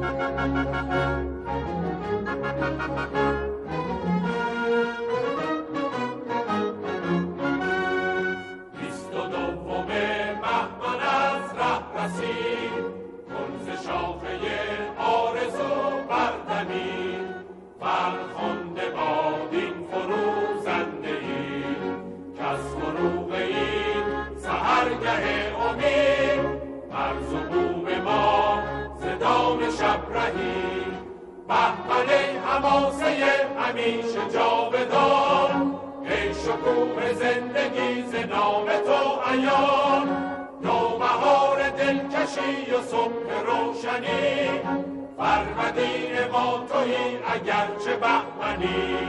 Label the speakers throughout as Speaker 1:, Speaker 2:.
Speaker 1: بهمن حماسه همیشه جاودان، ای شکوه زندگی ز نام تو عیان. نوبهار دلکشی و صبح روشنی، فرمدین ما تویی اگرچه بهمنی.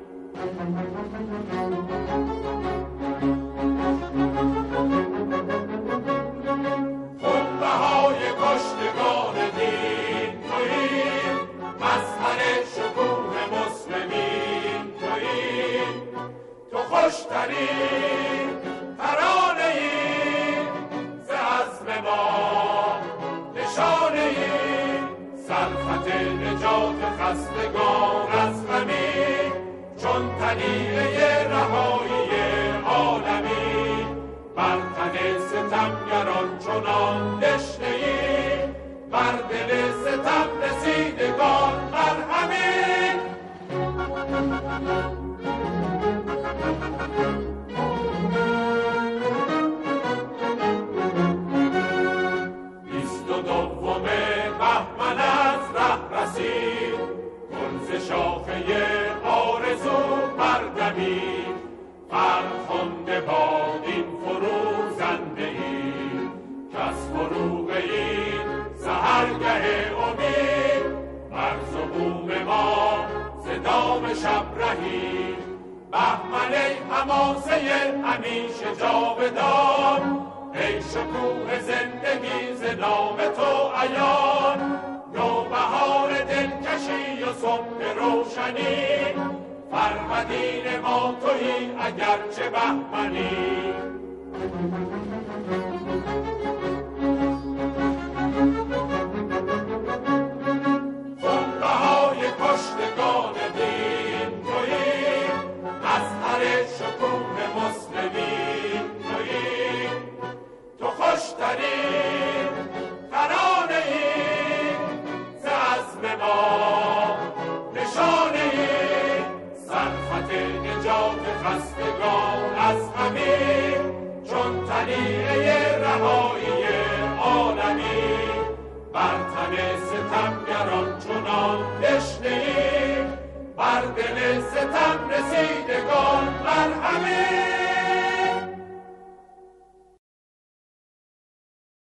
Speaker 1: خونبهای کشتگان دین تویی، مظهر شکوه مسلمین تویی. تو خوشتری ترانه ای ز عزم ما، نشانه ای سرخط نجات خستگان از غمی. چون طلیعه رهایی عالمی، بر تن ستمگران چنان دشنه‌ای، بر دل ستم رسیدگان مرهمی. بیست و دوم بهمن از ره رسید، گل ز شاخه آرزو بردمید. فرخنده باد این فروزنده‌ای، کز فروغ این سحرگه امید. بر زبون ما ز دام شب رهی، بهمن ای حماسه همیشه جاودان، ای شکوه زندگی ز نام تو عیان. نوبهار دلکشی و صبح روشنی، فرمدین ما تویی اگرچه بهمنی. خونبهای کشتگان دین تویی، مظهر شکوه مسلمین تویی. تو خوشتری ترانه ای ز عزم ما، نشانه ای سرخط نجات خستگان از غمی. چون طلیعه رهایی عالمی، بر تن ستمگران چنان